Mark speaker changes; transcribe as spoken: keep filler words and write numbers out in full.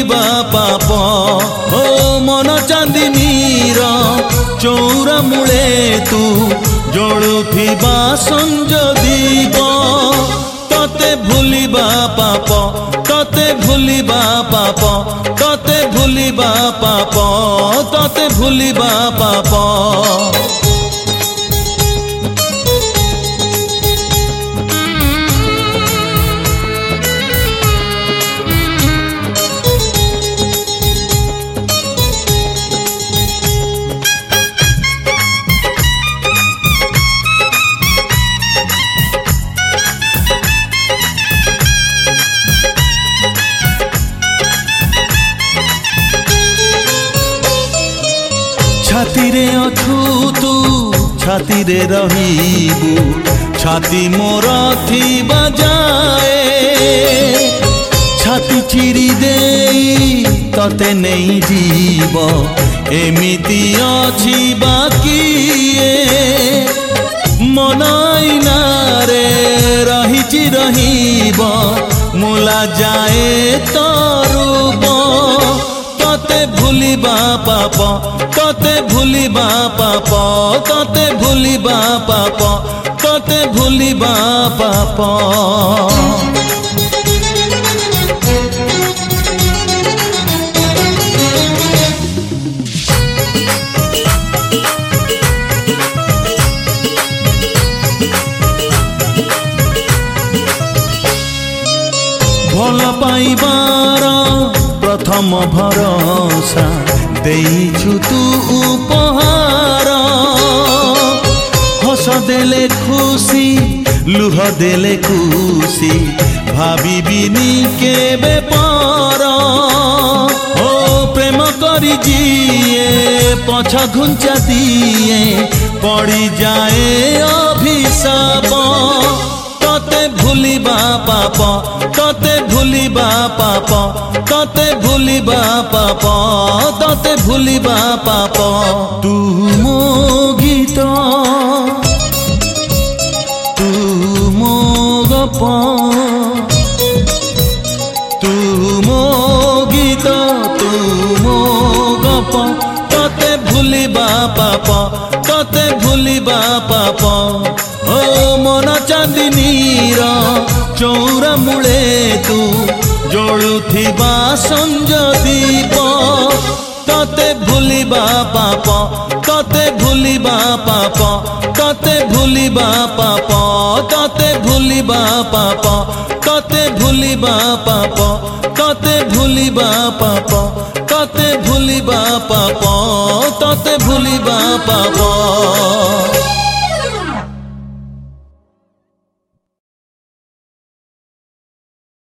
Speaker 1: भूलिबा पाप ओ मन चांदिनीर चौरा मूले तू जलुथिबा संज दीप तते भूलिबा पाप तते भूलिबा पाप तते भूलिबा पाप तते भूलिबा पाप छाती रे अछु तू छाती रे रहीबू छाती मोर थी बजाए छाती चिरी दे तते नहीं जीव एमिति अछि बाकी मनाइना रे रही रहीब मुला जाए तो रूप तते भूलिबा पाप तते भूलिबा पाप तते भूलिबा पाप तते भूलिबा पाप भल पाइबार प्रथम भरोसा देइछु तू उपहार हस देले खुशी लुह देले खुशी भाविबिनी केबे पार ओ प्रेम करी जिए पछ घुंचा दिए पड़ी जाए अभिशाप तते भूलिबा पाप तते भूलिबा पाप तते भूलिबा पाप तते भूलिबा पाप तू मो गीत तू मो गप तू मो गीत तू मो गप तते भूलिबा पाप तते भूलिबा पाप ओ मन चांदिनीर चौरा मूले तू जलुथिबा संज दीप तते भूलिबा पाप तते भूलिबा पाप तते भूलिबा पाप तते भूलिबा पाप तते भूलिबा पाप तते भूलिबा पाप तते भूलिबा पाप तते भूलिबा पाप।